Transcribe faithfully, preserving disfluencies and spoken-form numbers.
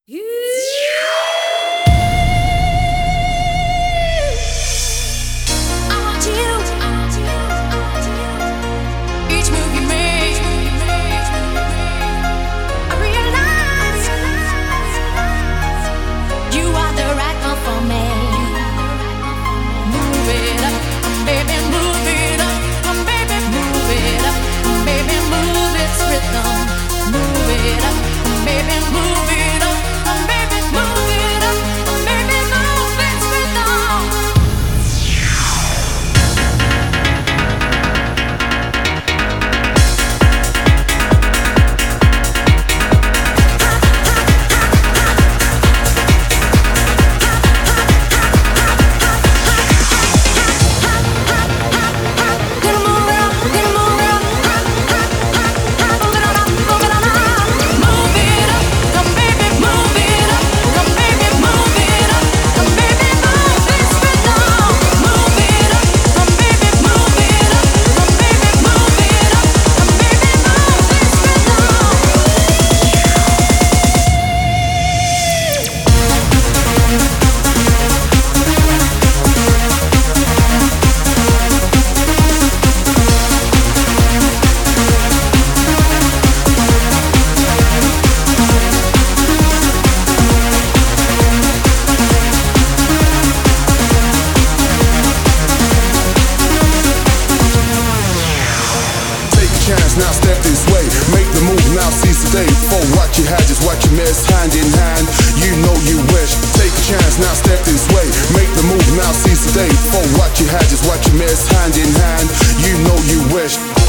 Now step this way, make the move, now seize the day. For what you had, just what you missed, hand in hand, you know you wish. Take a chance, now step this way, make the move, now seize the day. For what you had, just what you missed, hand in hand, you know you wish.